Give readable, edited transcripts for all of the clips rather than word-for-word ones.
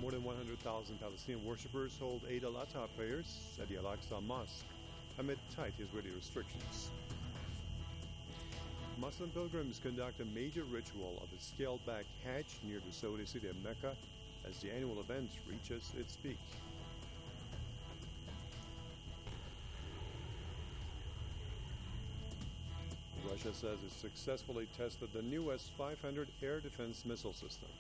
More than 100,000 Palestinian worshippers hold Eid al-Adha prayers at the Al-Aqsa Mosque amid tight Israeli restrictions. Muslim pilgrims conduct a major ritual of a scaled-back Hajj near the Saudi city of Mecca as the annual event reaches its peak. Russia says it successfully tested the new S-500 air defense missile system.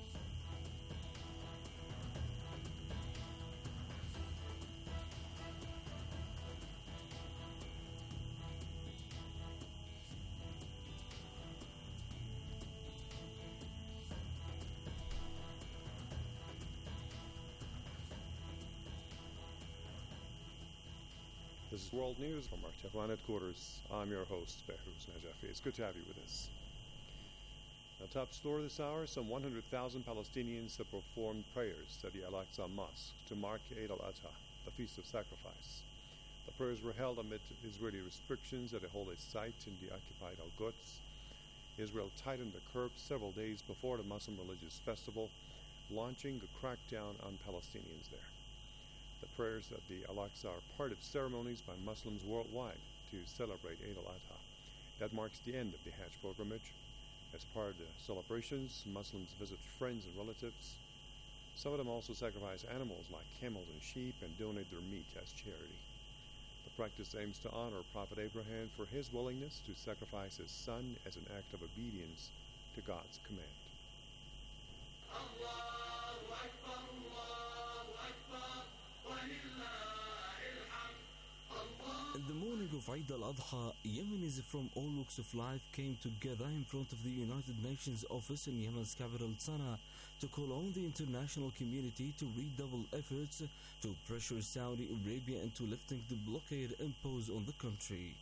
This is World News from our Tehran headquarters. I'm your host, Behruz Najafi. It's good to have you with us. Now, top story this hour, some 100,000 Palestinians have performed prayers at the Al-Aqsa Mosque to mark Eid al-Adha, the Feast of Sacrifice. The prayers were held amid Israeli restrictions at a holy site in the occupied Al-Quds. Israel tightened the curbs several days before the Muslim religious festival, launching a crackdown on Palestinians there. The prayers at the Al-Aqsa are part of ceremonies by Muslims worldwide to celebrate Eid al-Adha. That marks the end of the Hajj pilgrimage. As part of the celebrations, Muslims visit friends and relatives. Some of them also sacrifice animals like camels and sheep and donate their meat as charity. The practice aims to honor Prophet Abraham for his willingness to sacrifice his son as an act of obedience to God's command. Allahu Akbar, Allahu Akbar. In the morning of Eid al-Adha, Yemenis from all walks of life came together in front of the United Nations office in Yemen's capital Sana'a to call on the international community to redouble efforts to pressure Saudi Arabia into lifting the blockade imposed on the country.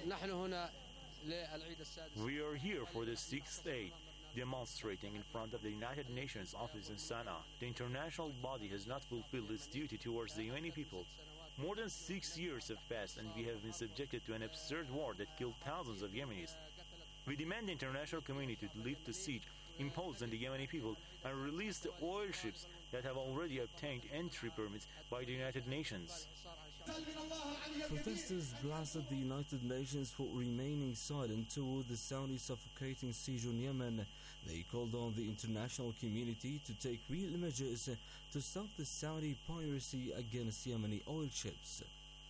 We are here for the sixth Eid, demonstrating in front of the United Nations office in Sana'a. The international body has not fulfilled its duty towards the Yemeni people. More than 6 years have passed and we have been subjected to an absurd war that killed thousands of Yemenis. We demand the international community to lift the siege imposed on the Yemeni people and release the oil ships that have already obtained entry permits by the United Nations. Protesters blasted the United Nations for remaining silent toward the Saudi suffocating siege on Yemen. They called on the international community to take real measures to stop the Saudi piracy against Yemeni oil ships.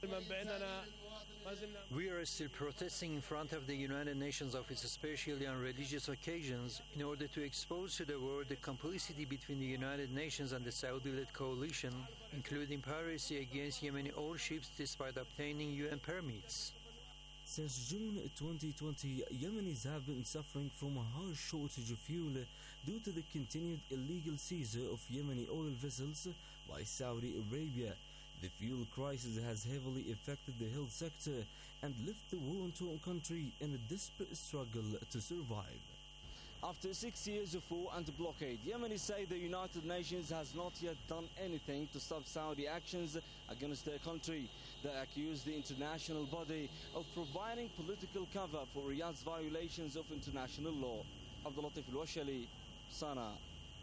We are still protesting in front of the United Nations office, especially on religious occasions, in order to expose to the world the complicity between the United Nations and the Saudi-led coalition, including piracy against Yemeni oil ships despite obtaining UN permits. Since June 2020, Yemenis have been suffering from a harsh shortage of fuel due to the continued illegal seizure of Yemeni oil vessels by Saudi Arabia. The fuel crisis has heavily affected the health sector and left the war-torn country in a desperate struggle to survive. After 6 years of war and blockade, Yemenis say the United Nations has not yet done anything to stop Saudi actions against their country. They accuse the international body of providing political cover for Riyadh's violations of international law. Abdul Latif Al-Washali, Sana'a.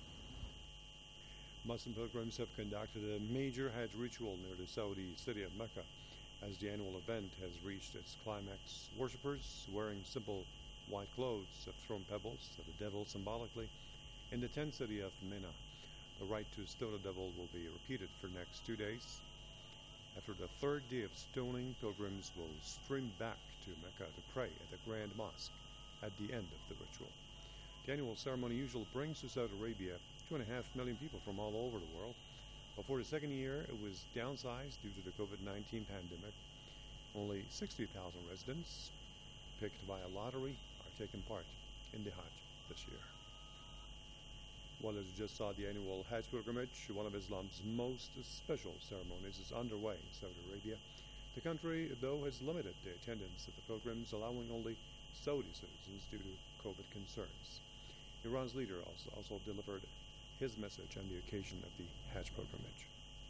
Muslim pilgrims have conducted a major Hajj ritual near the Saudi city of Mecca. As the annual event has reached its climax, worshippers wearing simple white clothes have thrown pebbles at the devil symbolically in the tent city of Mina. The rite to stone the devil will be repeated for the next 2 days. After the third day of stoning, pilgrims will stream back to Mecca to pray at the Grand Mosque at the end of the ritual. The annual ceremony usually brings to Saudi Arabia 2.5 million people from all over the world. But for the second year, it was downsized due to the COVID-19 pandemic. Only 60,000 residents, picked by a lottery, are taking part in the Hajj this year. Well, as you just saw, the annual Hajj pilgrimage, one of Islam's most special ceremonies, is underway in Saudi Arabia. The country, though, has limited the attendance of the pilgrims, allowing only Saudi citizens due to COVID concerns. Iran's leader also delivered his message on the occasion of the Hajj pilgrimage.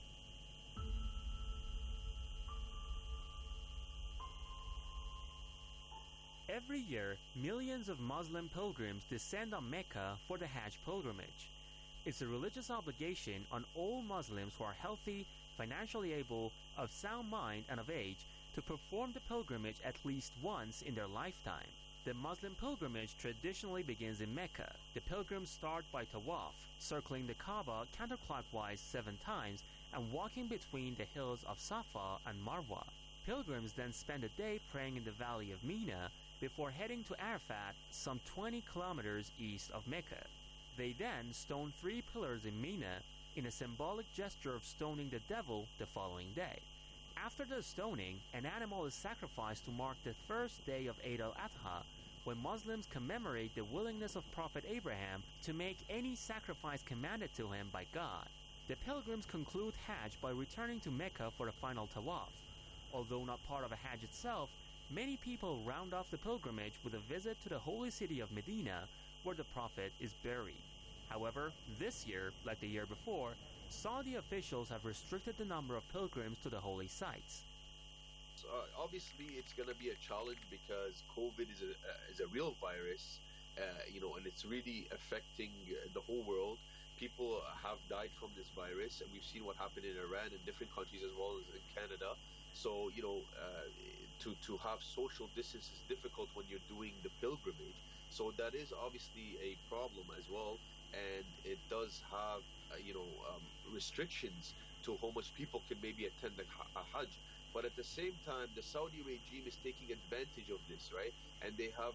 Every year, millions of Muslim pilgrims descend on Mecca for the Hajj pilgrimage. It's a religious obligation on all Muslims who are healthy, financially able, of sound mind and of age to perform the pilgrimage at least once in their lifetime. The Muslim pilgrimage traditionally begins in Mecca. The pilgrims start by tawaf, circling the Kaaba counterclockwise 7 times and walking between the hills of Safa and Marwa. Pilgrims then spend a day praying in the valley of Mina before heading to Arafat, some 20 kilometers east of Mecca. They then stone 3 pillars in Mina in a symbolic gesture of stoning the devil the following day. After the stoning, an animal is sacrificed to mark the first day of Eid al-Adha, when Muslims commemorate the willingness of Prophet Abraham to make any sacrifice commanded to him by God. The pilgrims conclude Hajj by returning to Mecca for the final tawaf. Although not part of a Hajj itself, many people round off the pilgrimage with a visit to the holy city of Medina, where the Prophet is buried. However, this year, like the year before, Saudi officials have restricted the number of pilgrims to the holy sites. Obviously, it's going to be a challenge because COVID is a real virus, and it's really affecting the whole world. People have died from this virus, and we've seen what happened in Iran and different countries as well as in Canada. So, to have social distance is difficult when you're doing the pilgrimage. So that is obviously a problem as well, and it does have, restrictions to how much people can maybe attend a Hajj. But at the same time, the Saudi regime is taking advantage of this, right? And they have,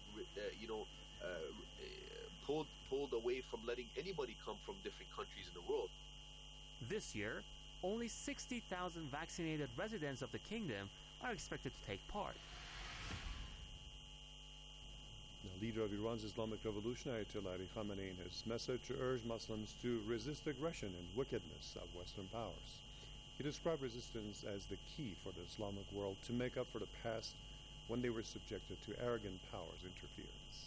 pulled away from letting anybody come from different countries in the world. This year, only 60,000 vaccinated residents of the kingdom are expected to take part. The leader of Iran's Islamic Revolution, Ayatollah Ali Khamenei, in his message urged Muslims to resist aggression and wickedness of Western powers. He described resistance as the key for the Islamic world to make up for the past when they were subjected to arrogant powers' interference.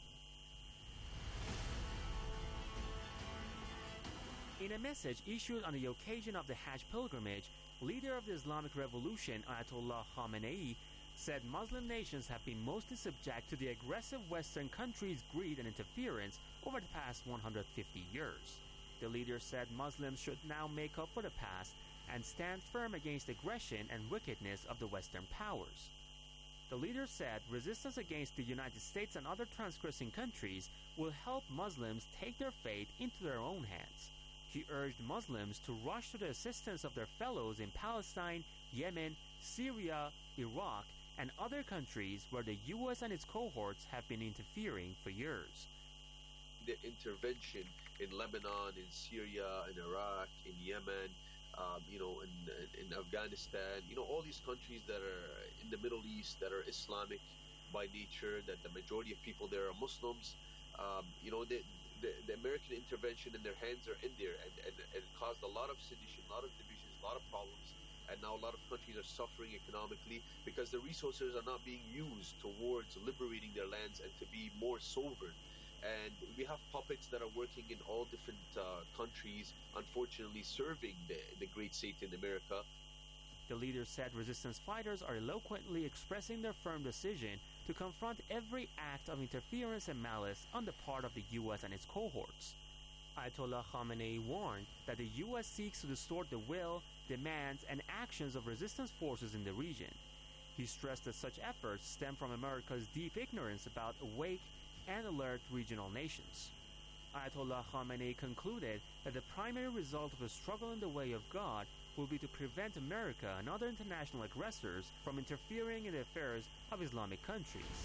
In a message issued on the occasion of the Hajj pilgrimage, leader of the Islamic Revolution, Ayatollah Khamenei, said Muslim nations have been mostly subject to the aggressive Western countries' greed and interference over the past 150 years. The leader said Muslims should now make up for the past and stand firm against aggression and wickedness of the Western powers. The leader said resistance against the United States and other transgressing countries will help Muslims take their fate into their own hands. He urged Muslims to rush to the assistance of their fellows in Palestine, Yemen, Syria, Iraq, and other countries where the U.S. and its cohorts have been interfering for years. The intervention in Lebanon, in Syria, in Iraq, in Yemen, in Afghanistan, all these countries that are in the Middle East that are Islamic by nature, that the majority of people there are Muslims, the American intervention and their hands are in there, and it caused a lot of sedition, a lot of divisions, a lot of problems, and now a lot of countries are suffering economically because the resources are not being used towards liberating their lands and to be more sovereign. And we have puppets that are working in all different countries, unfortunately serving the great Satan, America. The leader said resistance fighters are eloquently expressing their firm decision to confront every act of interference and malice on the part of the U.S. and its cohorts. Ayatollah Khamenei warned that the U.S. seeks to distort the will, demands, and actions of resistance forces in the region. He stressed that such efforts stem from America's deep ignorance about awake and alert regional nations. Ayatollah Khamenei concluded that the primary result of the struggle in the way of God will be to prevent America and other international aggressors from interfering in the affairs of Islamic countries.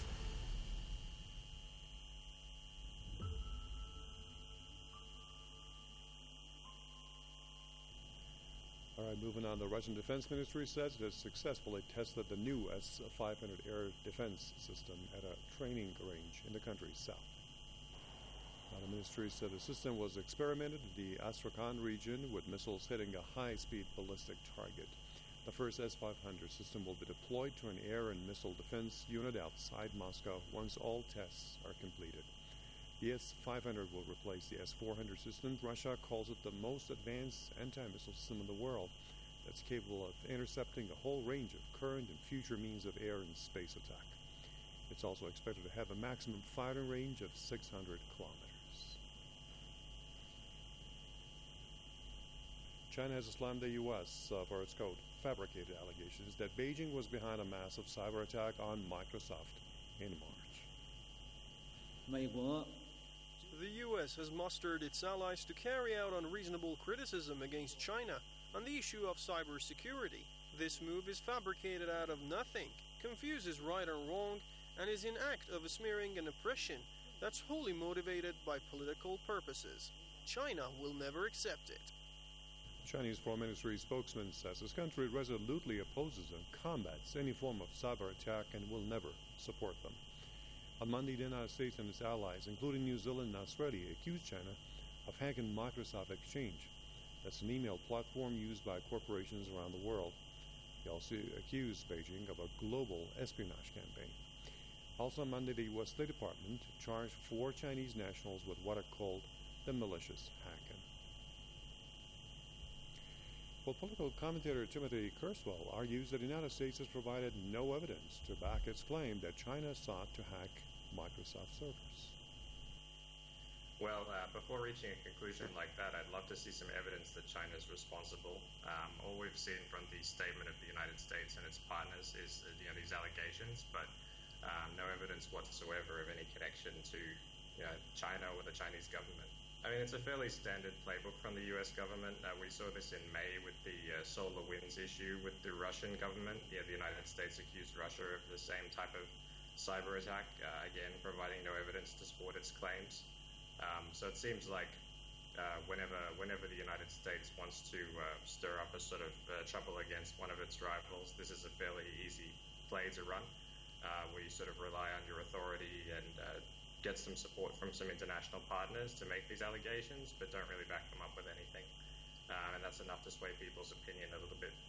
All right, moving on. The Russian Defense Ministry says it has successfully tested the new S-500 air defense system at a training range in the country's south. Now, the ministry said the system was experimented in the Astrakhan region with missiles hitting a high-speed ballistic target. The first S-500 system will be deployed to an air and missile defense unit outside Moscow once all tests are completed. The S-500 will replace the S-400 system. Russia calls it the most advanced anti-missile system in the world that's capable of intercepting a whole range of current and future means of air and space attack. It's also expected to have a maximum firing range of 600 kilometers. China has slammed the U.S. For its quote, fabricated allegations that Beijing was behind a massive cyber attack on Microsoft in March. 美国 The U.S. has mustered its allies to carry out unreasonable criticism against China on the issue of cybersecurity. This move is fabricated out of nothing, confuses right and wrong, and is in act of smearing an oppression that's wholly motivated by political purposes. China will never accept it. Chinese Foreign Ministry spokesman says his country resolutely opposes and combats any form of cyber attack and will never support them. On Monday, the United States and its allies, including New Zealand and Australia, accused China of hacking Microsoft Exchange. That's an email platform used by corporations around the world. He also accused Beijing of a global espionage campaign. Also on Monday, the U.S. State Department charged 4 Chinese nationals with what are called the malicious hacking. Well, political commentator Timothy Kurzweil argues that the United States has provided no evidence to back its claim that China sought to hack Microsoft servers. Well, before reaching a conclusion like that, I'd love to see some evidence that China is responsible. All we've seen from the statement of the United States and its partners is these allegations, but no evidence whatsoever of any connection to China or the Chinese government. I mean, it's a fairly standard playbook from the U.S. government. We saw this in May with the SolarWinds issue with the Russian government. The United States accused Russia of the same type of cyber attack, again, providing no evidence to support its claims. So it seems like whenever the United States wants to stir up a sort of trouble against one of its rivals, this is a fairly easy play to run, where you sort of rely on your authority and get some support from some international partners to make these allegations, but don't really back them up with anything. And that's enough to sway people's opinion a little bit.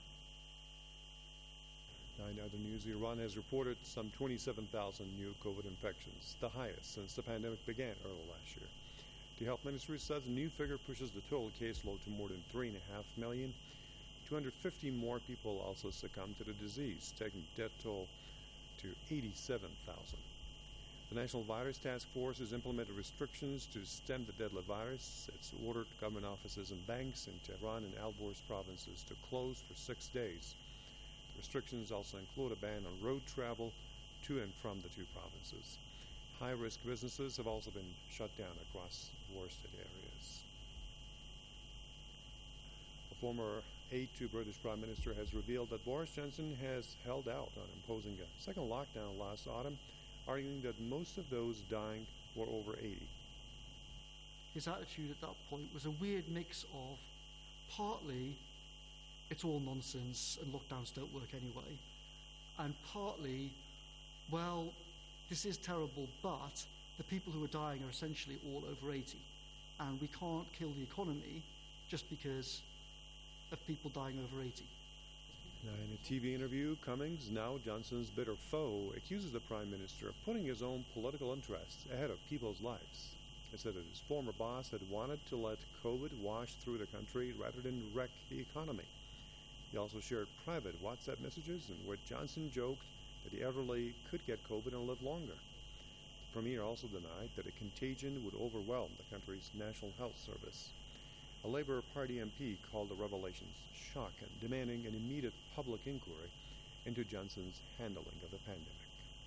In other news, Iran has reported some 27,000 new COVID infections, the highest since the pandemic began early last year. The health ministry says the new figure pushes the total caseload to more than 3.5 million. 250 more people also succumbed to the disease, taking the death toll to 87,000. The National Virus Task Force has implemented restrictions to stem the deadly virus. It's ordered government offices and banks in Tehran and Alborz provinces to close for 6 days. The restrictions also include a ban on road travel to and from the 2 provinces. High-risk businesses have also been shut down across worsted areas. A former aide to British Prime Minister has revealed that Boris Johnson has held out on imposing a second lockdown last autumn, arguing that most of those dying were over 80. His attitude at that point was a weird mix of partly it's all nonsense and lockdowns don't work anyway, and partly, well, this is terrible, but the people who are dying are essentially all over 80, and we can't kill the economy just because of people dying over 80. Now, in a TV interview, Cummings, now Johnson's bitter foe, accuses the Prime Minister of putting his own political interests ahead of people's lives. He said that his former boss had wanted to let COVID wash through the country rather than wreck the economy. He also shared private WhatsApp messages in which Johnson joked that the elderly could get COVID and live longer. The Premier also denied that a contagion would overwhelm the country's National Health Service. A Labour Party MP called the revelations shocking, demanding an immediate public inquiry into Johnson's handling of the pandemic.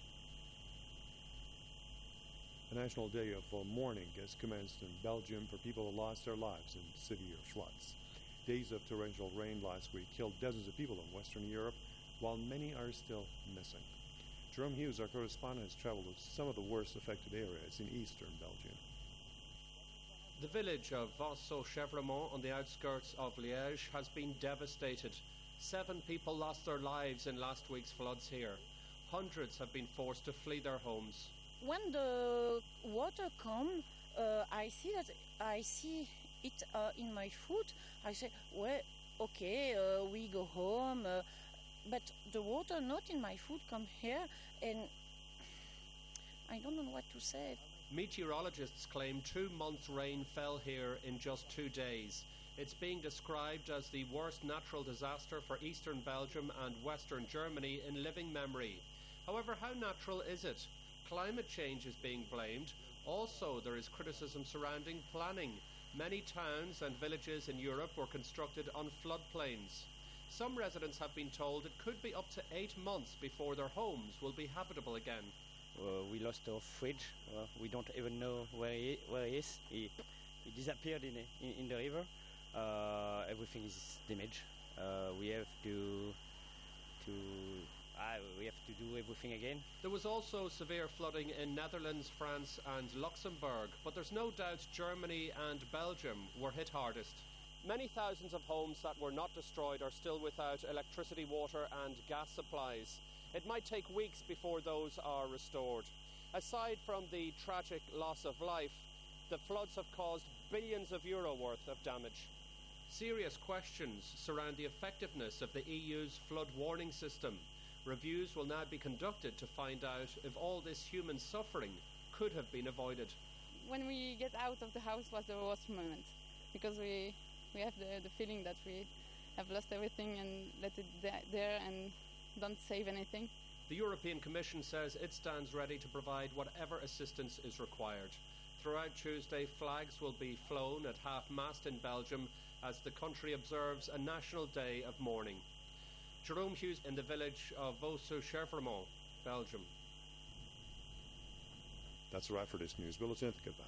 A national day of mourning has commenced in Belgium for people who lost their lives in severe floods. Days of torrential rain last week killed dozens of people in Western Europe, while many are still missing. Jerome Hughes, our correspondent, has traveled to some of the worst affected areas in eastern Belgium. The village of Vaux-sur-Chevremont on the outskirts of Liège has been devastated. 7 people lost their lives in last week's floods here. Hundreds have been forced to flee their homes. When the water comes, I see it in my foot. I say, well, okay, we go home, but the water not in my foot come here, and I don't know what to say. Meteorologists claim 2 months' rain fell here in just 2 days. It's being described as the worst natural disaster for eastern Belgium and western Germany in living memory. However, how natural is it? Climate change is being blamed. Also, there is criticism surrounding planning. Many towns and villages in Europe were constructed on floodplains. Some residents have been told it could be up to 8 months before their homes will be habitable again. We lost our fridge. We don't even know where he is. He disappeared in the river. Everything is damaged. We have to do everything again. There was also severe flooding in Netherlands, France and Luxembourg, but there's no doubt Germany and Belgium were hit hardest. Many thousands of homes that were not destroyed are still without electricity, water and gas supplies. It might take weeks before those are restored. Aside from the tragic loss of life, the floods have caused billions of euro worth of damage. Serious questions surround the effectiveness of the EU's flood warning system. Reviews will now be conducted to find out if all this human suffering could have been avoided. When we get out of the house was the worst moment, because we have the feeling that we have lost everything and let it there and don't save anything. The European Commission says it stands ready to provide whatever assistance is required. Throughout Tuesday, flags will be flown at half-mast in Belgium as the country observes a national day of mourning. Jerome Hughes in the village of Vaux-sur-Chèvremont, Belgium. That's a wrap for this news bulletin. Goodbye.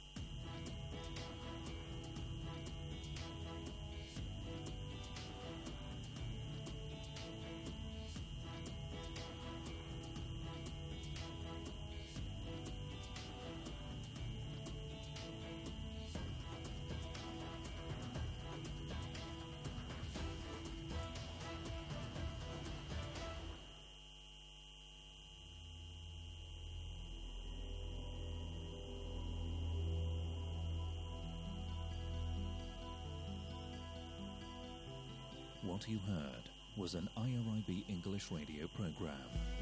What you heard was an IRIB English radio program.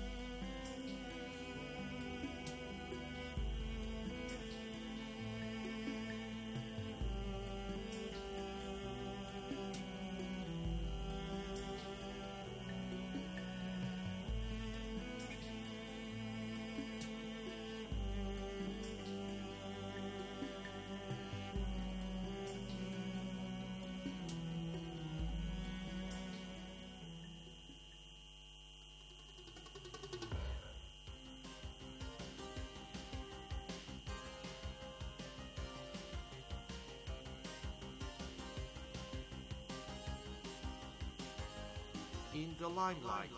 In the limelight.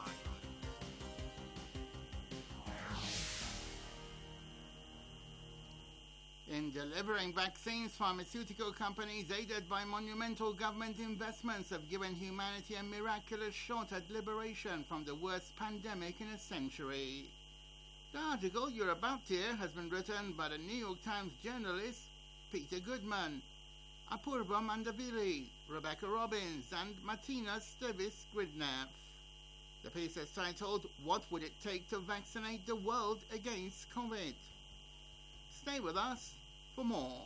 In delivering vaccines, pharmaceutical companies aided by monumental government investments have given humanity a miraculous shot at liberation from the worst pandemic in a century. The article you're about to hear has been written by the New York Times journalist Peter Goodman, Apurva Mandavili, Rebecca Robbins and Martina Stevis-Gridneff. The piece is titled, What Would It Take to Vaccinate the World Against COVID? Stay with us for more.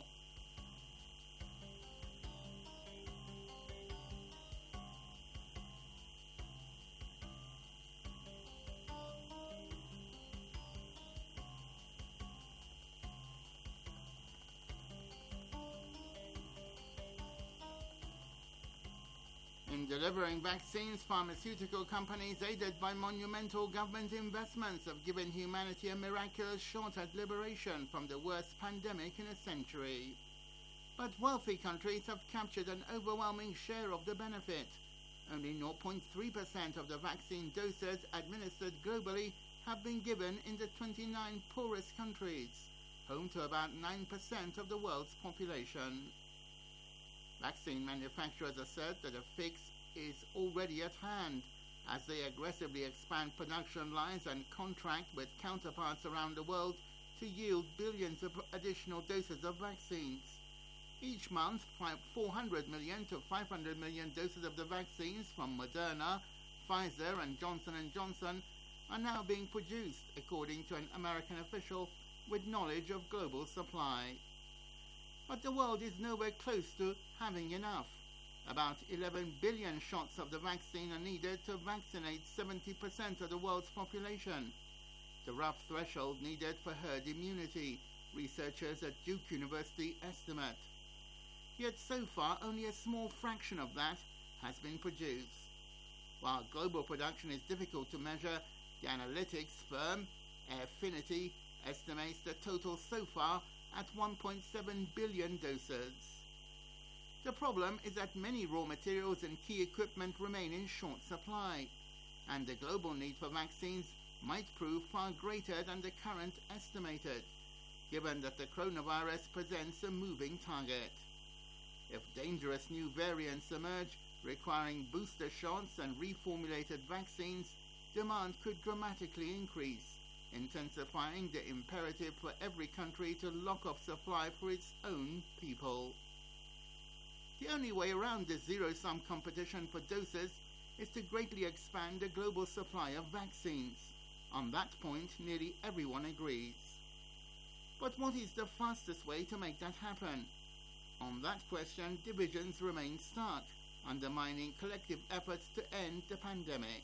In delivering vaccines, pharmaceutical companies aided by monumental government investments have given humanity a miraculous shot at liberation from the worst pandemic in a century. But wealthy countries have captured an overwhelming share of the benefit. Only 0.3% of the vaccine doses administered globally have been given in the 29 poorest countries, home to about 9% of the world's population. Vaccine manufacturers assert that a fix is already at hand as they aggressively expand production lines and contract with counterparts around the world to yield billions of additional doses of vaccines. Each month, 400 million to 500 million doses of the vaccines from Moderna, Pfizer and Johnson & Johnson are now being produced, according to an American official with knowledge of global supply. But the world is nowhere close to having enough. About 11 billion shots of the vaccine are needed to vaccinate 70% of the world's population, the rough threshold needed for herd immunity, researchers at Duke University estimate. Yet so far only a small fraction of that has been produced. While global production is difficult to measure, the analytics firm Airfinity estimates the total so far at 1.7 billion doses. The problem is that many raw materials and key equipment remain in short supply, and the global need for vaccines might prove far greater than the current estimated, given that the coronavirus presents a moving target. If dangerous new variants emerge requiring booster shots and reformulated vaccines, demand could dramatically increase, intensifying the imperative for every country to lock off supply for its own people. The only way around this zero-sum competition for doses is to greatly expand the global supply of vaccines. On that point, nearly everyone agrees. But what is the fastest way to make that happen? On that question, divisions remain stark, undermining collective efforts to end the pandemic.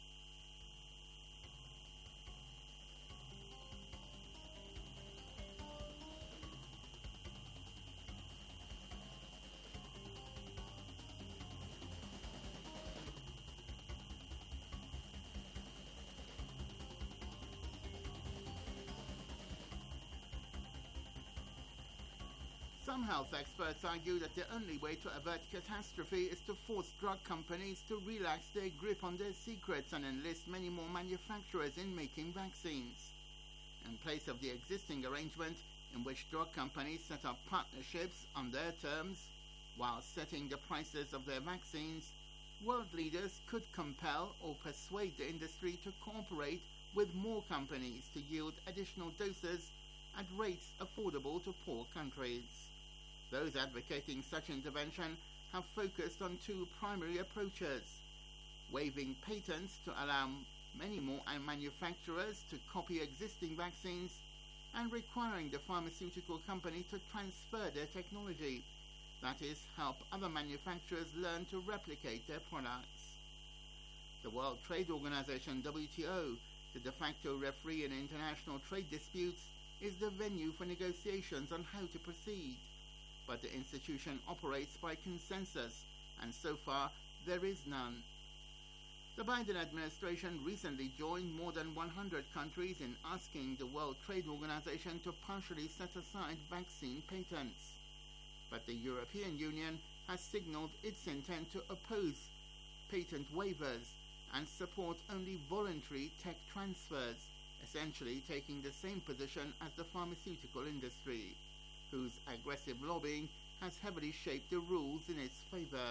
Some health experts argue that the only way to avert catastrophe is to force drug companies to relax their grip on their secrets and enlist many more manufacturers in making vaccines. In place of the existing arrangement in which drug companies set up partnerships on their terms while setting the prices of their vaccines, world leaders could compel or persuade the industry to cooperate with more companies to yield additional doses at rates affordable to poor countries. Those advocating such intervention have focused on two primary approaches: waiving patents to allow many more manufacturers to copy existing vaccines, and requiring the pharmaceutical company to transfer their technology, that is, help other manufacturers learn to replicate their products. The World Trade Organization, WTO, the de facto referee in international trade disputes, is the venue for negotiations on how to proceed. But the institution operates by consensus, and so far there is none. The Biden administration recently joined more than 100 countries in asking the World Trade Organization to partially set aside vaccine patents. But the European Union has signaled its intent to oppose patent waivers and support only voluntary tech transfers, essentially taking the same position as the pharmaceutical industry, whose aggressive lobbying has heavily shaped the rules in its favor.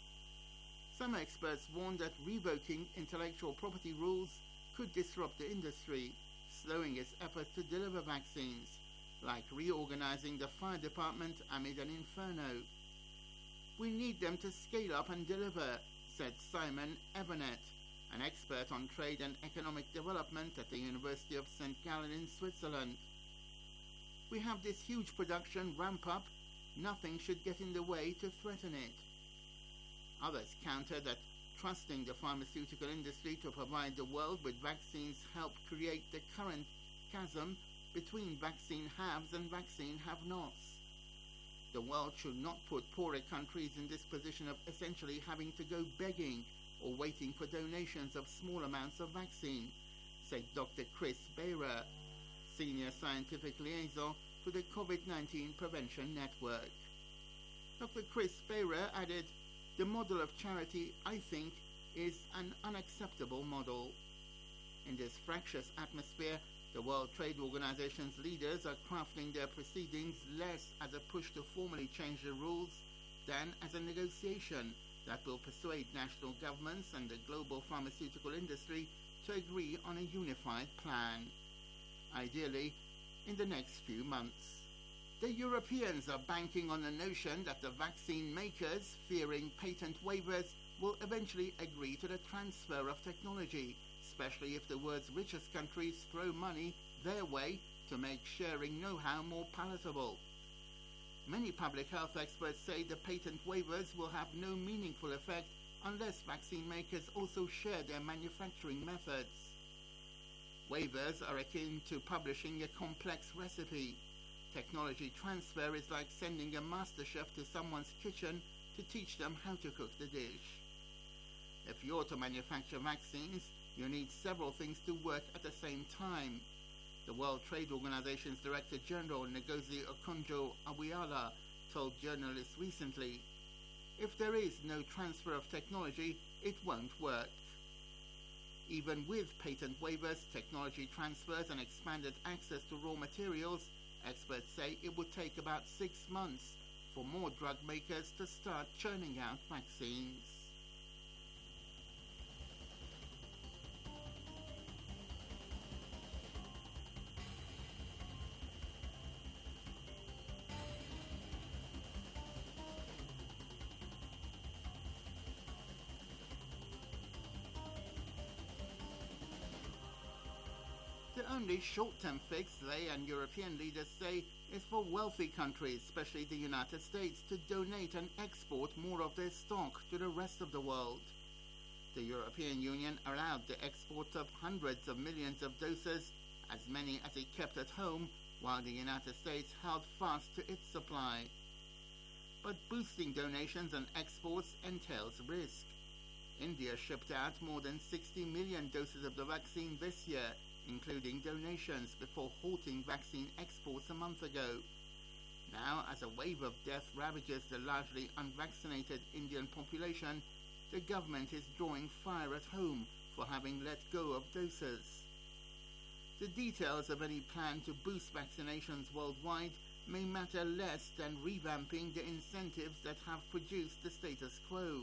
Some experts warn that revoking intellectual property rules could disrupt the industry, slowing its efforts to deliver vaccines, like reorganizing the fire department amid an inferno. We need them to scale up and deliver, said Simon Evernet, an expert on trade and economic development at the University of St. Gallen in Switzerland. We have this huge production ramp up. Nothing should get in the way to threaten it. Others counter that trusting the pharmaceutical industry to provide the world with vaccines helped create the current chasm between vaccine haves and vaccine have-nots. The world should not put poorer countries in this position of essentially having to go begging or waiting for donations of small amounts of vaccine, said Dr. Chris Beyrer, Senior Scientific Liaison to the COVID-19 Prevention Network. Dr. Chris Beyrer added, "The model of charity, I think, is an unacceptable model." In this fractious atmosphere, the World Trade Organization's leaders are crafting their proceedings less as a push to formally change the rules than as a negotiation that will persuade national governments and the global pharmaceutical industry to agree on a unified plan, ideally in the next few months. The Europeans are banking on the notion that the vaccine makers, fearing patent waivers, will eventually agree to the transfer of technology, especially if the world's richest countries throw money their way to make sharing know-how more palatable. Many public health experts say the patent waivers will have no meaningful effect unless vaccine makers also share their manufacturing methods. Waivers are akin to publishing a complex recipe. Technology transfer is like sending a master chef to someone's kitchen to teach them how to cook the dish. If you're to manufacture vaccines, you need several things to work at the same time. The World Trade Organization's Director General Ngozi Okonjo-Iweala told journalists recently, "If there is no transfer of technology, it won't work." Even with patent waivers, technology transfers and expanded access to raw materials, experts say it would take about 6 months for more drug makers to start churning out vaccines. The only short-term fix, they and European leaders say, is for wealthy countries, especially the United States, to donate and export more of their stock to the rest of the world. The European Union allowed the export of hundreds of millions of doses, as many as it kept at home, while the United States held fast to its supply. But boosting donations and exports entails risk. India shipped out more than 60 million doses of the vaccine this year, including donations, before halting vaccine exports a month ago. Now, as a wave of death ravages the largely unvaccinated Indian population, the government is drawing fire at home for having let go of doses. The details of any plan to boost vaccinations worldwide may matter less than revamping the incentives that have produced the status quo.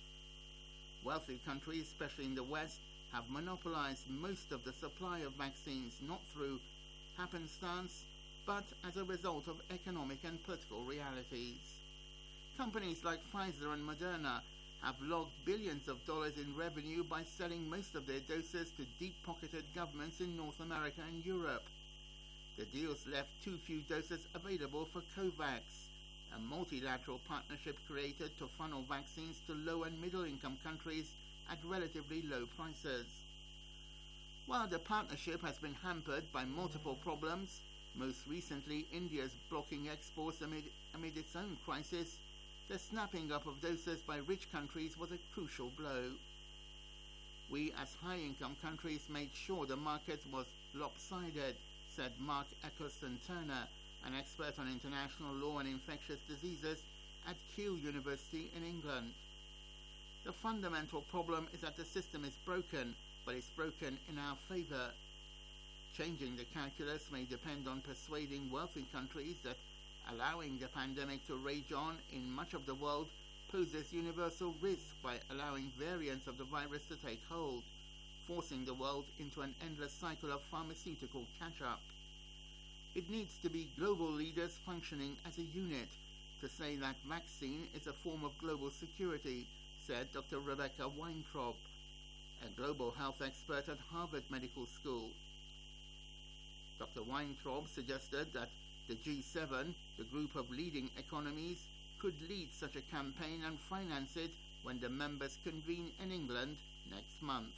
Wealthy countries, especially in the West, have monopolized most of the supply of vaccines, not through happenstance, but as a result of economic and political realities. Companies like Pfizer and Moderna have logged billions of dollars in revenue by selling most of their doses to deep-pocketed governments in North America and Europe. The deals left too few doses available for COVAX, a multilateral partnership created to funnel vaccines to low and middle-income countries at relatively low prices. While the partnership has been hampered by multiple problems, most recently India's blocking exports amid its own crisis, the snapping up of doses by rich countries was a crucial blow. We as high-income countries made sure the market was lopsided, said Mark Eccleston-Turner, an expert on international law and infectious diseases at Keele University in England. The fundamental problem is that the system is broken, but it's broken in our favour. Changing the calculus may depend on persuading wealthy countries that allowing the pandemic to rage on in much of the world poses universal risk by allowing variants of the virus to take hold, forcing the world into an endless cycle of pharmaceutical catch-up. It needs to be global leaders functioning as a unit to say that vaccine is a form of global security, said Dr. Rebecca Weintraub, a global health expert at Harvard Medical School. Dr. Weintraub suggested that the G7, the group of leading economies, could lead such a campaign and finance it when the members convene in England next month.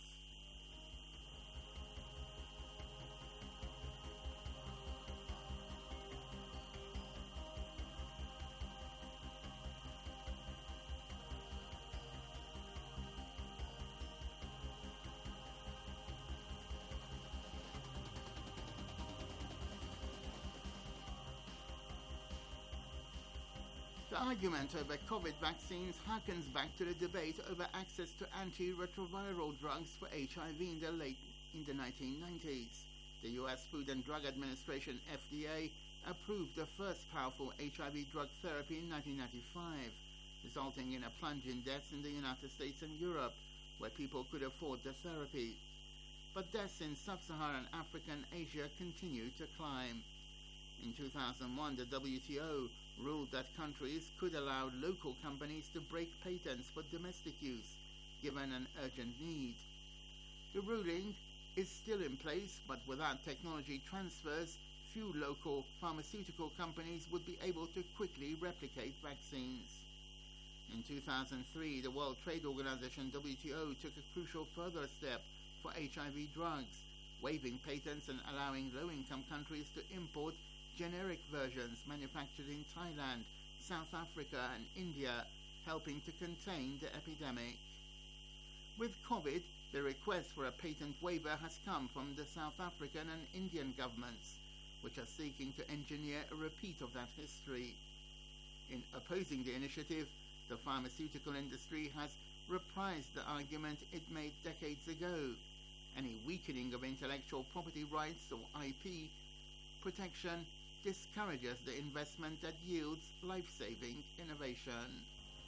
The argument over COVID vaccines harkens back to the debate over access to antiretroviral drugs for HIV in the 1990s. The U.S. Food and Drug Administration, FDA, approved the first powerful HIV drug therapy in 1995, resulting in a plunge in deaths in the United States and Europe, where people could afford the therapy. But deaths in sub-Saharan Africa and Asia continued to climb. In 2001, the WTO ruled that countries could allow local companies to break patents for domestic use, given an urgent need. The ruling is still in place, but without technology transfers, few local pharmaceutical companies would be able to quickly replicate vaccines. In 2003, the World Trade Organization, WTO, took a crucial further step for HIV drugs, waiving patents and allowing low-income countries to import generic versions manufactured in Thailand, South Africa and India, helping to contain the epidemic. With COVID, the request for a patent waiver has come from the South African and Indian governments, which are seeking to engineer a repeat of that history. In opposing the initiative, the pharmaceutical industry has reprised the argument it made decades ago. Any weakening of intellectual property rights or IP protection discourages the investment that yields life-saving innovation.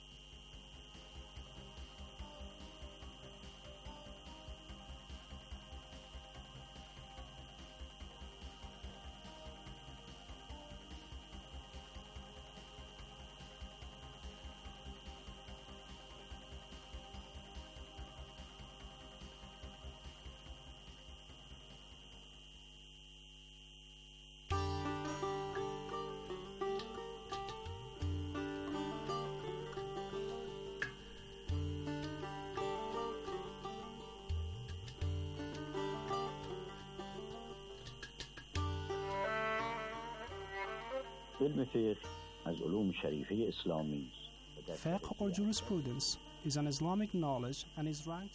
Fiqh or jurisprudence is an Islamic knowledge and is ranked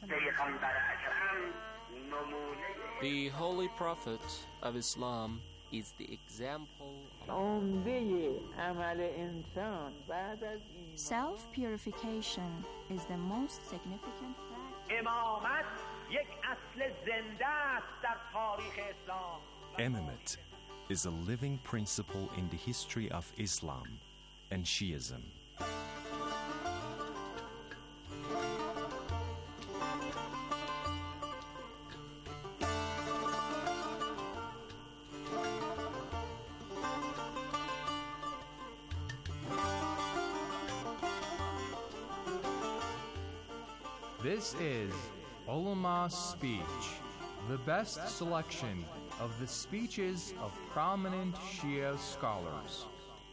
The Holy Prophet of Islam is the example of self-purification is the most significant fact. Imamate is a living principle in the history of Islam and Shiism. This is Ulama Speech, the best selection of the speeches of prominent Shia scholars.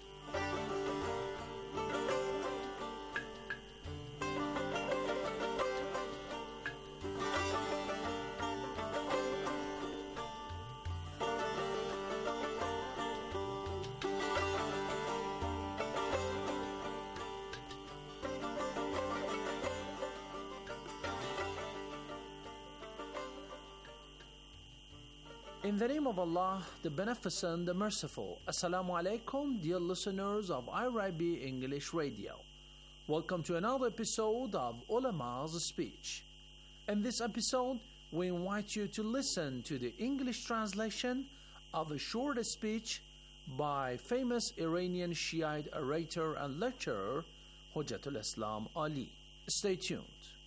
In the name of Allah, the Beneficent, the Merciful. Assalamu alaikum, dear listeners of IRIB English Radio. Welcome to another episode of Ulama's Speech. In this episode, we invite you to listen to the English translation of a short speech by famous Iranian Shiite orator and lecturer, Hujjatul Islam Ali. Stay tuned.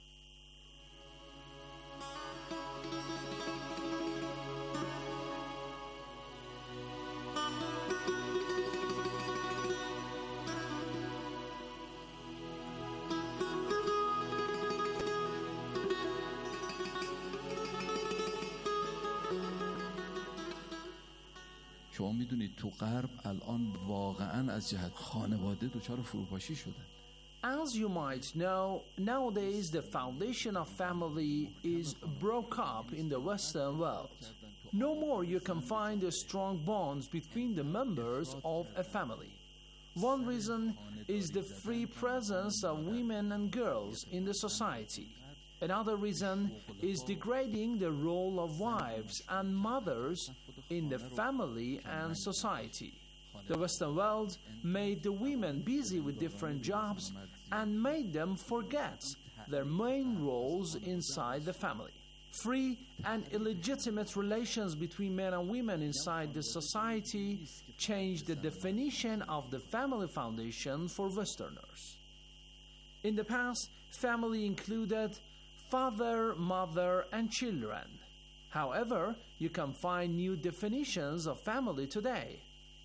شما میدونید تو غرب الان واقعا از جهت خانواده دچار فروپاشی شدن. As you might know, nowadays the foundation of family is broke up in the Western world. No more you can find strong bonds between the members of a family. One reason is the free presence of women and girls in the society. Another reason is degrading the role of wives and mothers in the family and society. The Western world made the women busy with different jobs and made them forget their main roles inside the family. Free and illegitimate relations between men and women inside the society changed the definition of the family foundation for Westerners. In the past, family included father, mother, and children. However, you can find new definitions of family today.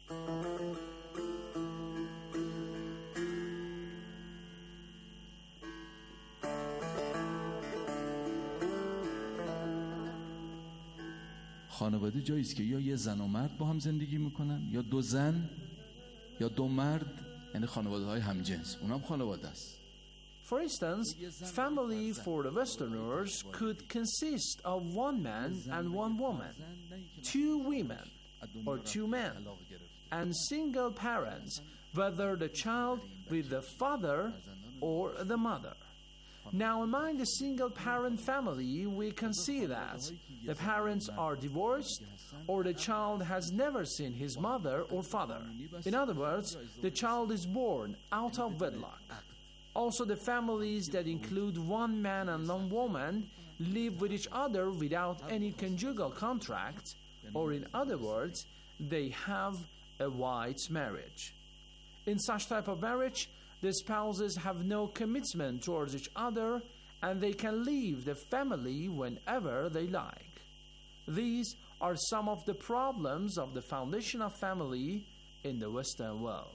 خانواده جایی است که یا یه زن و مرد با هم زندگی میکنن یا دو زن یا دو مرد، یعنی خانواده‌های همجنس، اونم خانواده است. For instance, family for the Westerners could consist of one man and one woman, two women, or two men. and single parents, whether the child with the father or the mother. Now, among the single-parent family, we can see that the parents are divorced or the child has never seen his mother or father. In other words, the child is born out of wedlock. Also, the families that include one man and one woman live with each other without any conjugal contract, or in other words, they have a white marriage. In such type of marriage, the spouses have no commitment towards each other and they can leave the family whenever they like. These are some of the problems of the foundation of family in the Western world.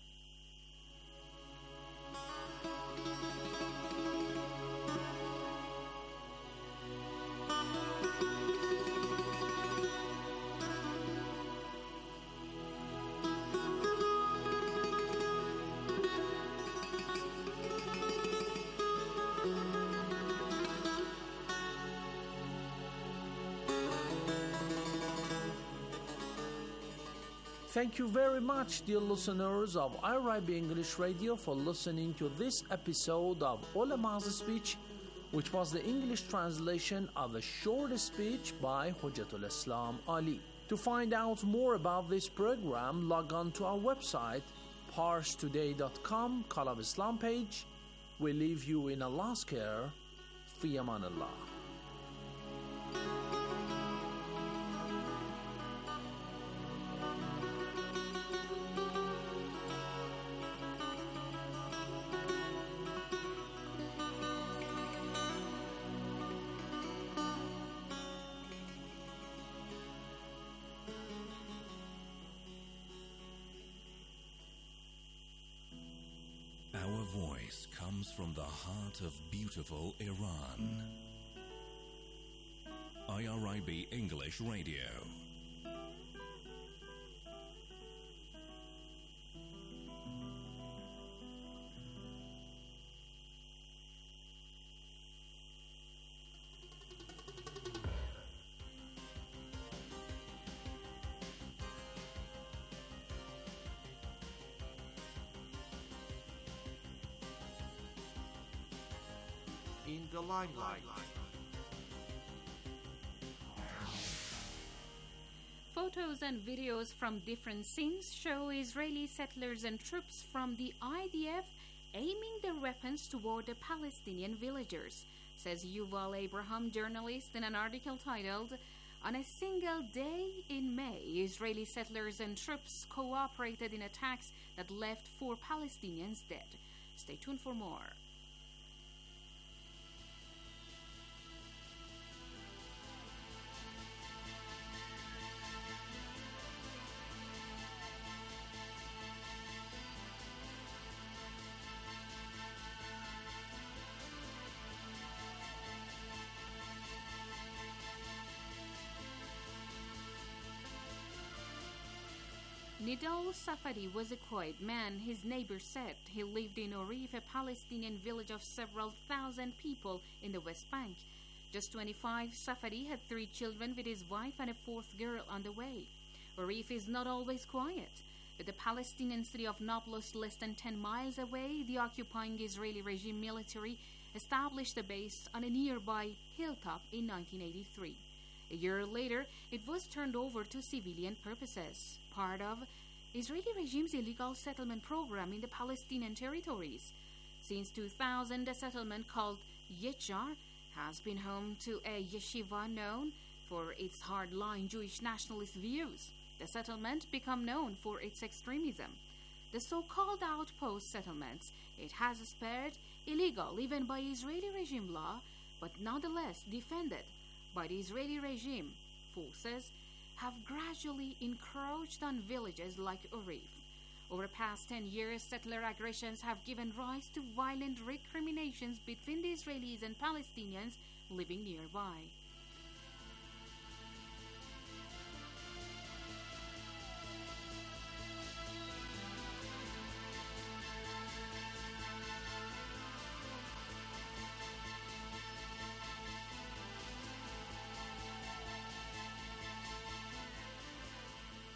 Thank you very much, dear listeners of IRIB English Radio, for listening to this episode of Ulama's Speech, which was the English translation of a short speech by Hujjatul Islam Ali. To find out more about this program, log on to our website, parstoday.com, column Islam page. We leave you in Allah's care. Fi amanillah. Our voice comes from the heart of beautiful Iran. IRIB English Radio. In the limelight. Photos and videos from different scenes show Israeli settlers and troops from the IDF aiming their weapons toward the Palestinian villagers, says Yuval Abraham, journalist, in an article titled, "On a single day in May, Israeli settlers and troops cooperated in attacks that left 4 Palestinians dead." Stay tuned for more. Nidal Safadi was a quiet man, his neighbors said. He lived in Orif, a Palestinian village of several thousand people in the West Bank. Just 25, Safadi had 3 children with his wife and a 4th girl on the way. Orif is not always quiet. With the Palestinian city of Nablus less than 10 miles away, the occupying Israeli regime military established a base on a nearby hilltop in 1983. A year later, it was turned over to civilian purposes, part of Israeli regime's illegal settlement program in the Palestinian territories. Since 2000, the settlement called Yechar has been home to a yeshiva known for its hardline Jewish nationalist views. The settlement became known for its extremism. The so-called outpost settlements it has spared illegal even by Israeli regime law, but nonetheless defended by the Israeli regime forces, have gradually encroached on villages like Orif. Over the past 10 years, settler aggressions have given rise to violent recriminations between the Israelis and Palestinians living nearby.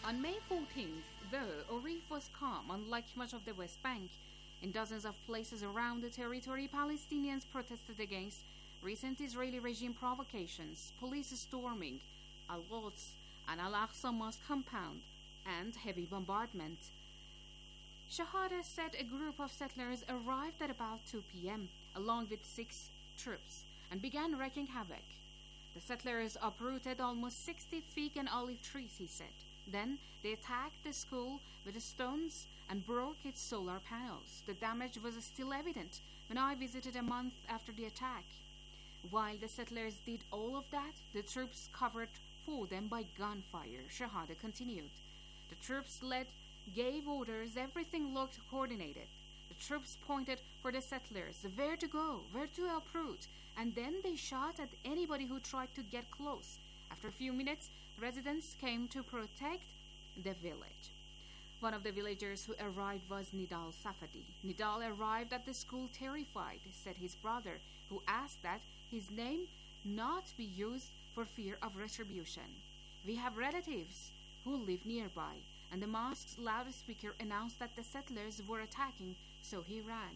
On May 14th, though, Arif was calm, unlike much of the West Bank. In dozens of places around the territory, Palestinians protested against recent Israeli regime provocations, police storming Al-Quds and Al-Aqsa Mosque compound, and heavy bombardment. Shahada said a group of settlers arrived at about 2 p.m. along with 6 troops and began wreaking havoc. The settlers uprooted almost 60 fig and olive trees, he said. Then they attacked the school with stones and broke its solar panels. The damage was still evident when I visited a month after the attack. While the settlers did all of that, the troops covered for them by gunfire, Shahada continued. The troops gave orders, everything looked coordinated. The troops pointed for the settlers, where to go, where to uproot, and then they shot at anybody who tried to get close. After a few minutes, residents came to protect the village. One of the villagers who arrived was Nidal Safadi. Nidal arrived at the school terrified, said his brother, who asked that his name not be used for fear of retribution. We have relatives who live nearby, and the mosque's loudspeaker announced that the settlers were attacking, so he ran.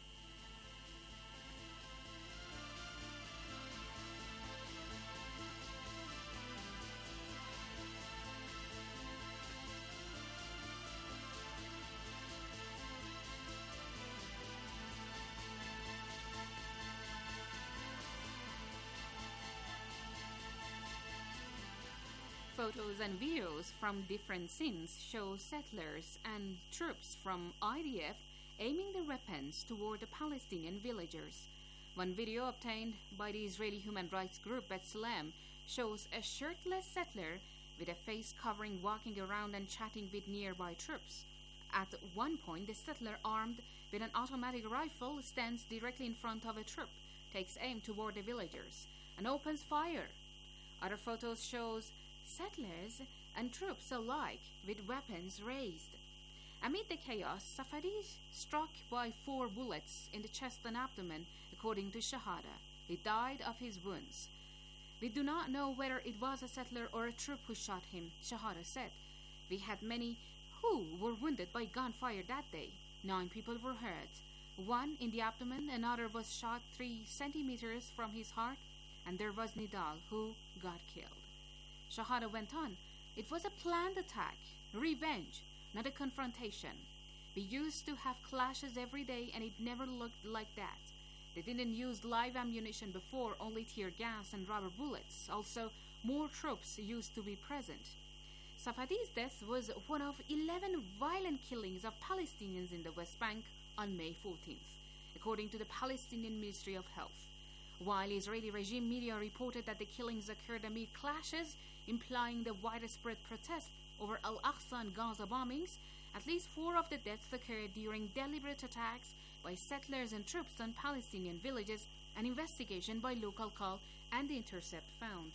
Photos and videos from different scenes show settlers and troops from IDF aiming their weapons toward the Palestinian villagers. One video obtained by the Israeli human rights group B'Tselem shows a shirtless settler with a face covering walking around and chatting with nearby troops. At one point, the settler armed with an automatic rifle stands directly in front of a troop, takes aim toward the villagers, and opens fire. Other photos shows settlers and troops alike with weapons raised. Amid the chaos, Safadi struck by 4 bullets in the chest and abdomen, according to Shahada. He died of his wounds. We do not know whether it was a settler or a troop who shot him, Shahada said. We had many who were wounded by gunfire that day. 9 people were hurt. 1 in the abdomen, another was shot 3 centimeters from his heart, and there was Nidal, who got killed. Shahada went on, it was a planned attack, revenge, not a confrontation. We used to have clashes every day and it never looked like that. They didn't use live ammunition before, only tear gas and rubber bullets. Also, more troops used to be present. Safadi's death was one of 11 violent killings of Palestinians in the West Bank on May 14th, according to the Palestinian Ministry of Health. While Israeli regime media reported that the killings occurred amid clashes, implying the widespread protest over Al-Aqsa and Gaza bombings, at least 4 of the deaths occurred during deliberate attacks by settlers and troops on Palestinian villages, an investigation by Local Call and The Intercept found.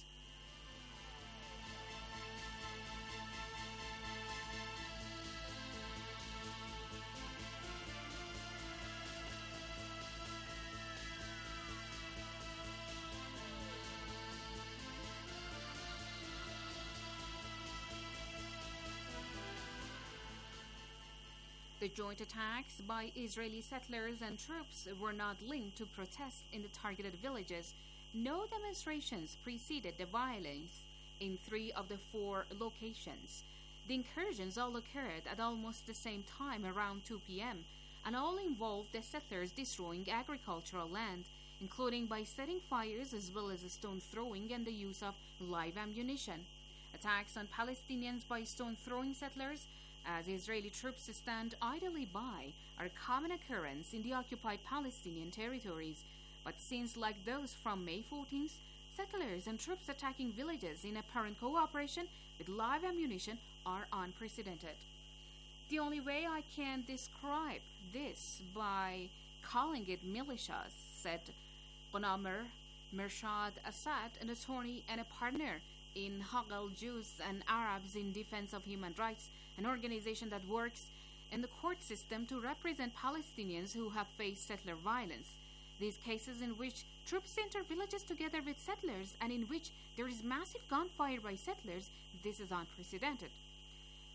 The joint attacks by Israeli settlers and troops were not linked to protests in the targeted villages. No demonstrations preceded the violence in 3 of the 4 locations. The incursions all occurred at almost the same time, around 2 p.m., and all involved the settlers destroying agricultural land, including by setting fires as well as stone throwing and the use of live ammunition. Attacks on Palestinians by stone throwing settlers as Israeli troops stand idly by are a common occurrence in the occupied Palestinian territories, but scenes like those from May 14th, settlers and troops attacking villages in apparent cooperation with live ammunition, are unprecedented. The only way I can describe this by calling it militias, said Ghunamer Mershad Assad, an attorney and a partner in Haqq Jews and Arabs in Defense of Human Rights, an organization that works in the court system to represent Palestinians who have faced settler violence. These cases in which troops enter villages together with settlers and in which there is massive gunfire by settlers, this is unprecedented.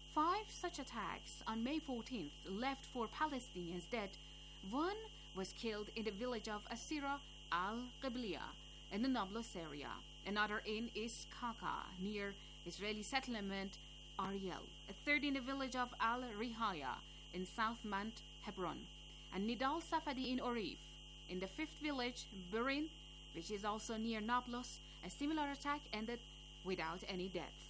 such attacks on May 14th left 4 Palestinians dead. One was killed in the village of Asira al-Qibliya in the Nablus area. Another in Iskaka near Israeli settlement Ariel. A third in the village of Al-Rihaya in South Mount Hebron. And Nidal Safadi in Orif. In the 5th village, Burin, which is also near Nablus, a similar attack ended without any deaths.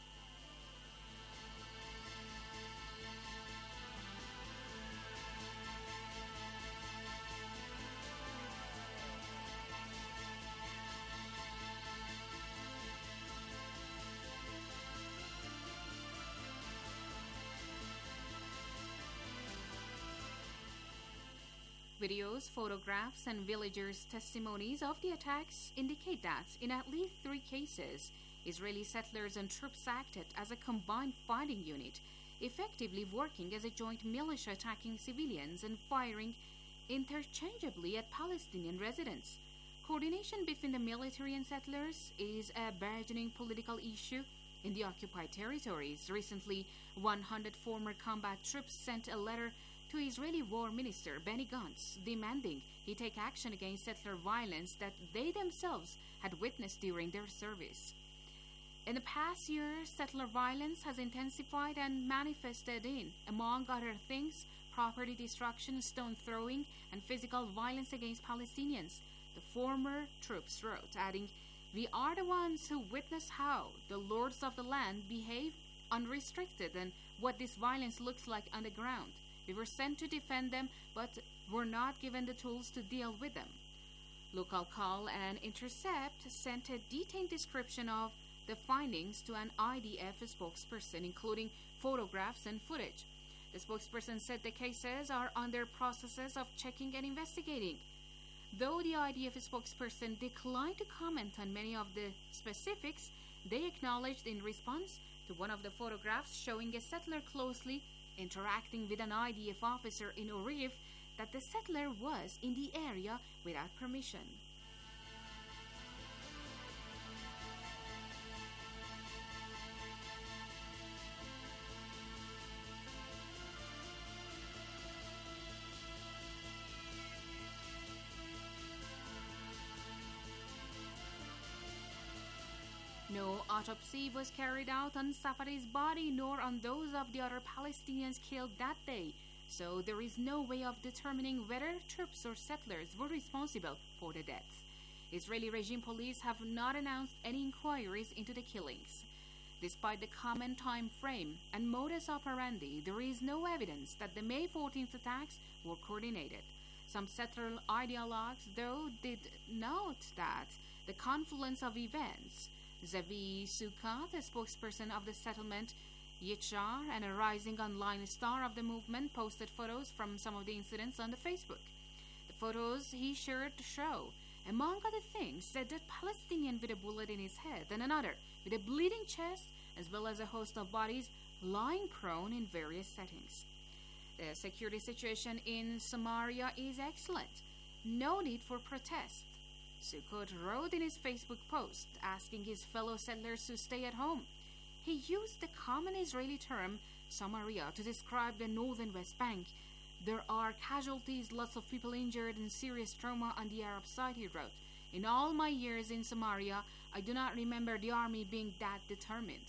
Videos, photographs, and villagers' testimonies of the attacks indicate that, in at least 3 cases, Israeli settlers and troops acted as a combined fighting unit, effectively working as a joint militia attacking civilians and firing interchangeably at Palestinian residents. Coordination between the military and settlers is a burgeoning political issue in the occupied territories. Recently, 100 former combat troops sent a letter to Israeli War Minister Benny Gantz, demanding he take action against settler violence that they themselves had witnessed during their service. In the past year, settler violence has intensified and manifested in, among other things, property destruction, stone throwing, and physical violence against Palestinians, the former troops wrote, adding, "We are the ones who witness how the lords of the land behave unrestricted and what this violence looks like on the ground. We were sent to defend them, but were not given the tools to deal with them." Local Call and Intercept sent a detailed description of the findings to an IDF spokesperson, including photographs and footage. The spokesperson said the cases are under processes of checking and investigating. Though the IDF spokesperson declined to comment on many of the specifics, they acknowledged in response to one of the photographs showing a settler closely interacting with an IDF officer in Orif that the settler was in the area without permission. No autopsy was carried out on Safadi's body nor on those of the other Palestinians killed that day, so there is no way of determining whether troops or settlers were responsible for the deaths. Israeli regime police have not announced any inquiries into the killings. Despite the common time frame and modus operandi, there is no evidence that the May 14th attacks were coordinated. Some settler ideologues, though, did note that the confluence of events. Zavi Sukkot, a spokesperson of the settlement Yitzhar and a rising online star of the movement, posted photos from some of the incidents on the Facebook. The photos he shared show, among other things, a dead Palestinian with a bullet in his head and another with a bleeding chest, as well as a host of bodies lying prone in various settings. The security situation in Samaria is excellent. No need for protest. Sukkot wrote in his Facebook post, asking his fellow settlers to stay at home. He used the common Israeli term Samaria to describe the northern West Bank. There are casualties, lots of people injured, and serious trauma on the Arab side, he wrote. In all my years in Samaria, I do not remember the army being that determined.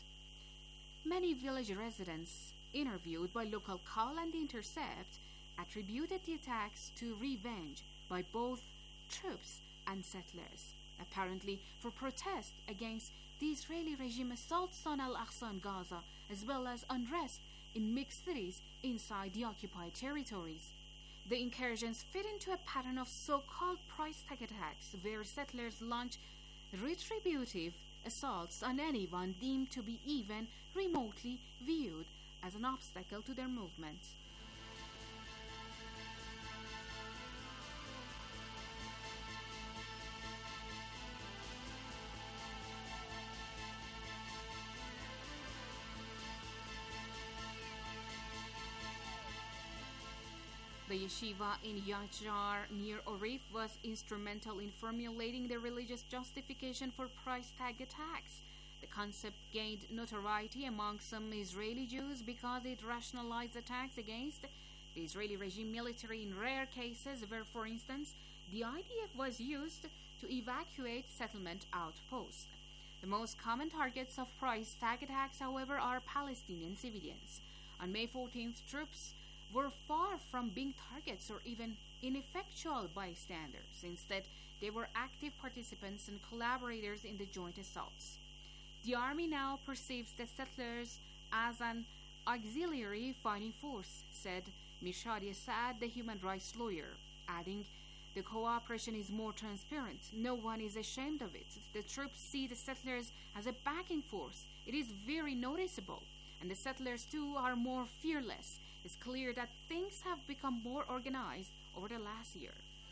Many village residents interviewed by Local Call and Intercept attributed the attacks to revenge by both troops and settlers, apparently for protest against the Israeli regime assaults on Al-Aqsa and Gaza, as well as unrest in mixed cities inside the occupied territories. The incursions fit into a pattern of so-called price tag attacks, where settlers launch retributive assaults on anyone deemed to be even remotely viewed as an obstacle to their movements. The yeshiva in Yachar near Orif was instrumental in formulating the religious justification for price tag attacks. The concept gained notoriety among some Israeli Jews because it rationalized attacks against the Israeli regime military in rare cases where, for instance, the IDF was used to evacuate settlement outposts. The most common targets of price tag attacks, however, are Palestinian civilians. On May 14th, troops were far from being targets or even ineffectual bystanders. Instead, they were active participants and collaborators in the joint assaults. The army now perceives the settlers as an auxiliary fighting force, said Mishadi Assad, the human rights lawyer, adding, "The cooperation is more transparent. No one is ashamed of it. The troops see the settlers as a backing force. It is very noticeable. And the settlers, too, are more fearless. It's clear that things have become more organized over the last year."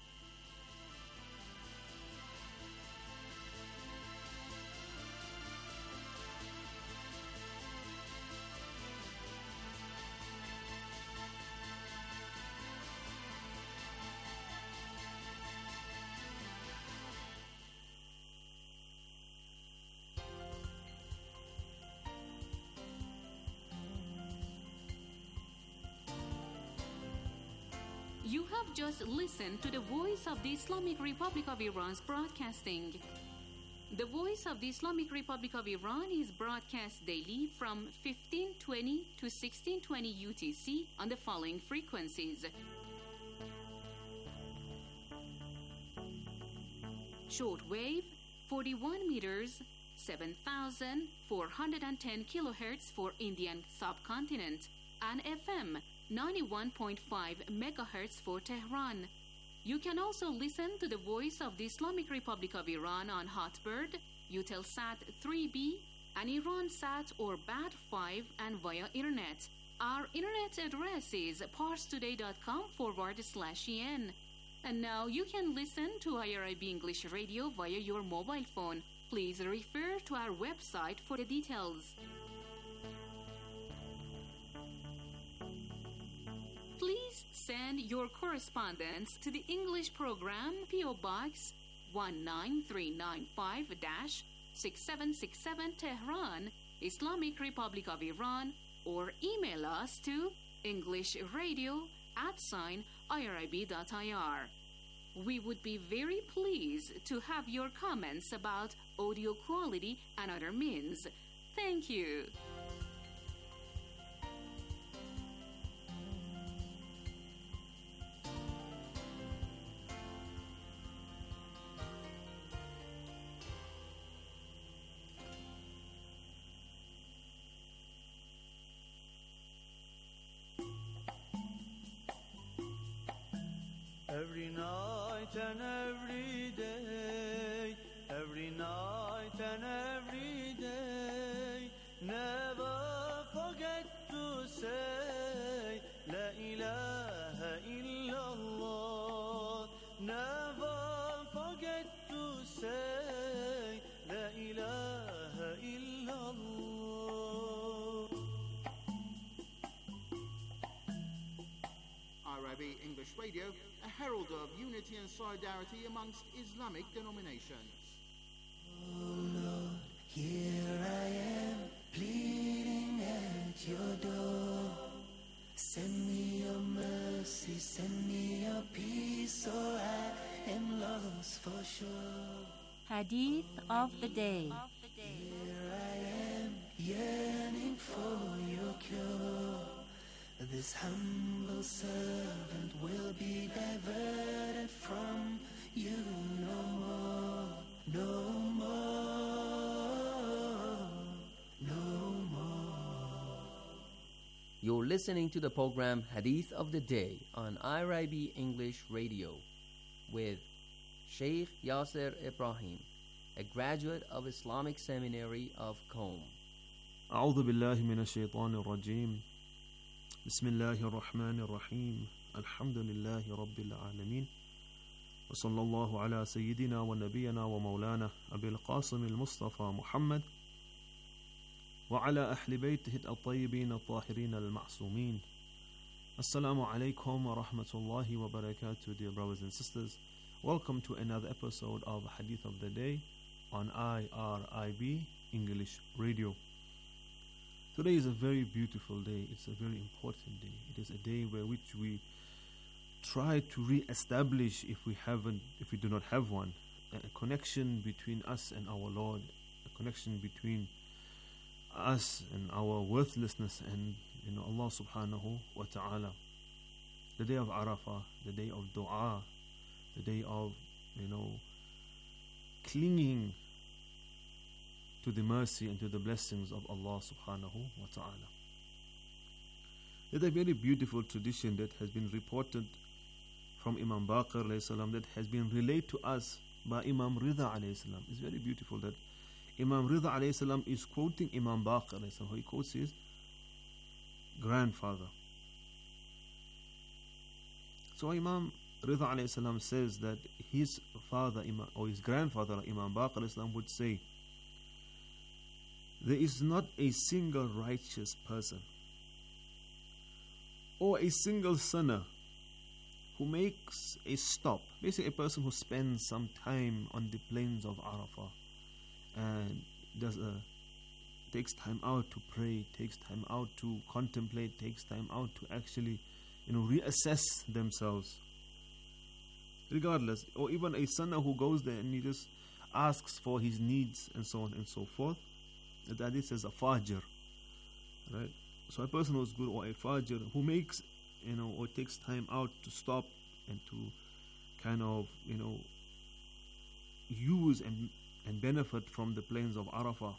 You have just listened to the Voice of the Islamic Republic of Iran's broadcasting. The Voice of the Islamic Republic of Iran is broadcast daily from 1520 to 1620 UTC on the following frequencies: shortwave 41 meters 7,410 kilohertz for Indian subcontinent, and FM 91.5 megahertz for Tehran. You can also listen to the Voice of the Islamic Republic of Iran on Hotbird, Eutelsat 3B, and Iransat or BAD5, and via Internet. Our Internet address is parstoday.com/en. And now you can listen to IRIB English Radio via your mobile phone. Please refer to our website for the details. Please send your correspondence to the English program, P.O. Box 19395-6767 Tehran, Islamic Republic of Iran, or email us to englishradio@irib.ir. We would be very pleased to have your comments about audio quality and other means. Thank you. Every night and every day, every night and every day, never forget to say La ilaha illallah. Never forget to say La ilaha illallah. IRIB English Radio, a herald of unity and solidarity amongst Islamic denominations. Oh Lord, here I am, pleading at your door. Send me your mercy, send me your peace, or I am lost for sure. Hadith of the day. Here I am, yearning for your cure. This humble servant will be diverted from you no more, no more, no more. You're listening to the program Hadith of the Day on IRIB English Radio with Sheikh Yasser Ibrahim, a graduate of Islamic Seminary of Qom. أعوذ بالله من الشيطان الرجيم. بسم الله الرحمن الرحيم. الحمد لله رب العالمين. وصلى الله على سيدنا ونبينا ومولانا أبي القاسم المصطفى محمد وعلى أهل بيته الطيبين الطاهرين المعصومين. Assalamu alaikum wa rahmatullahi wa barakatuh, dear brothers and sisters. Welcome to another episode of Hadith of the Day on IRIB English Radio. Today is a very beautiful day. It's a very important day. It is a day where which we try to re-establish, if we do not have one, a connection between us and our Lord, a connection between us and our worthlessness and Allah subhanahu wa ta'ala. The day of Arafah, the day of dua, the day of clinging to the mercy and to the blessings of Allah subhanahu wa ta'ala. There's a very beautiful tradition that has been reported from Imam Baqir alayhi salam, that has been relayed to us by Imam Rida alayhi salam. It's very beautiful that Imam Rida alayhi salam is quoting Imam Baqir alayhi salam. He quotes his grandfather. So Imam Rida alayhi salam says that his father or his grandfather Imam Baqir alayhi salam would say, there is not a single righteous person or a single sinner who makes a stop, basically a person who spends some time on the plains of Arafah and takes time out to pray, takes time out to contemplate, takes time out to actually reassess themselves, regardless, or even a sinner who goes there and he just asks for his needs and so on and so forth. That this is a fajr, right? So a person who's good, or a fajr who makes or takes time out to stop and to kind of use and benefit from the plains of Arafah,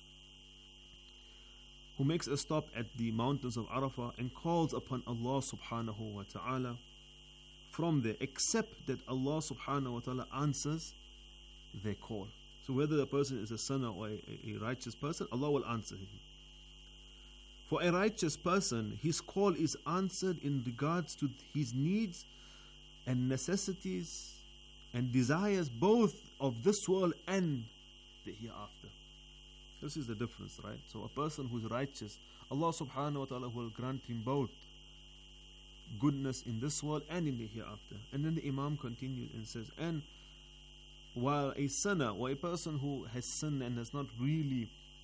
who makes a stop at the mountains of Arafah and calls upon Allah subhanahu wa ta'ala from there, except that Allah subhanahu wa ta'ala answers their call. So whether the person is a sinner or a righteous person, Allah will answer him. For a righteous person, his call is answered in regards to his needs and necessities and desires, both of this world and the hereafter. This is the difference, right? So a person who is righteous, Allah subhanahu wa ta'ala will grant him both goodness in this world and in the hereafter. And then the Imam continued and says, and while a sinner or a person who has sinned and has not really,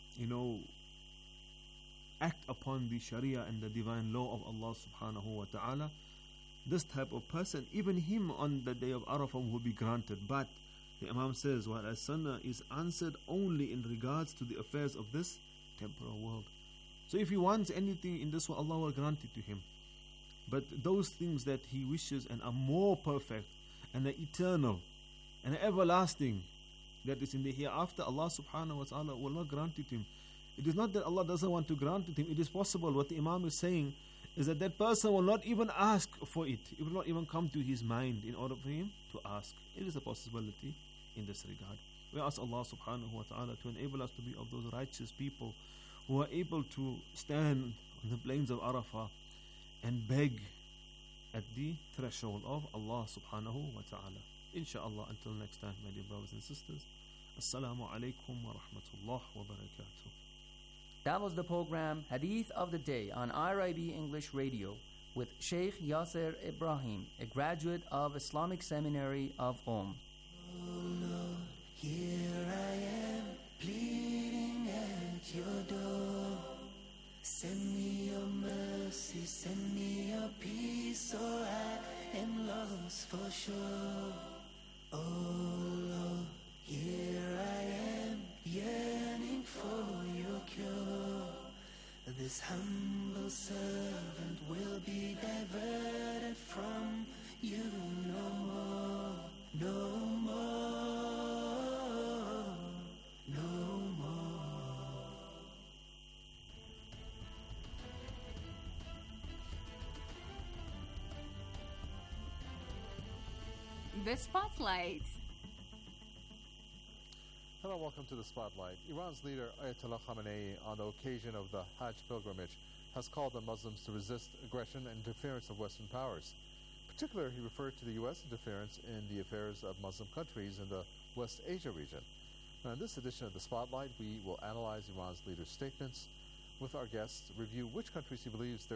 act upon the Sharia and the divine law of Allah subhanahu wa ta'ala, this type of person, even him on the day of Arafah will be granted. But the Imam says, while a sinner is answered only in regards to the affairs of this temporal world. So if he wants anything in this world, Allah will grant it to him. But those things that he wishes and are more perfect and are eternal and everlasting, that is in the hereafter, Allah subhanahu wa ta'ala will not grant it to him. It is not that Allah doesn't want to grant it to him. It is possible. What the Imam is saying is that that person will not even ask for it. It will not even come to his mind in order for him to ask. It is a possibility in this regard. We ask Allah subhanahu wa ta'ala to enable us to be of those righteous people who are able to stand on the plains of Arafah and beg at the threshold of Allah subhanahu wa ta'ala. Inshallah, until next time, my dear brothers and sisters, Assalamu alaikum wa rahmatullah wa barakatuh. That was the program Hadith of the Day on IRIB English Radio with Sheikh Yasser Ibrahim, a graduate of Islamic Seminary of Qom. Oh Lord, here I am, pleading at your door. Send me your mercy, send me your peace, or I am lost for sure. Oh Lord, here I am, yearning for your cure. This humble servant will be diverted from you no more, no more, no more. The Spotlight. Hello, welcome to the Spotlight. Iran's leader Ayatollah Khamenei, on the occasion of the Hajj pilgrimage, has called on Muslims to resist aggression and interference of Western powers. In particular, he referred to the U.S. interference in the affairs of Muslim countries in the West Asia region. Now, in this edition of the Spotlight, we will analyze Iran's leader's statements with our guests, review which countries he believes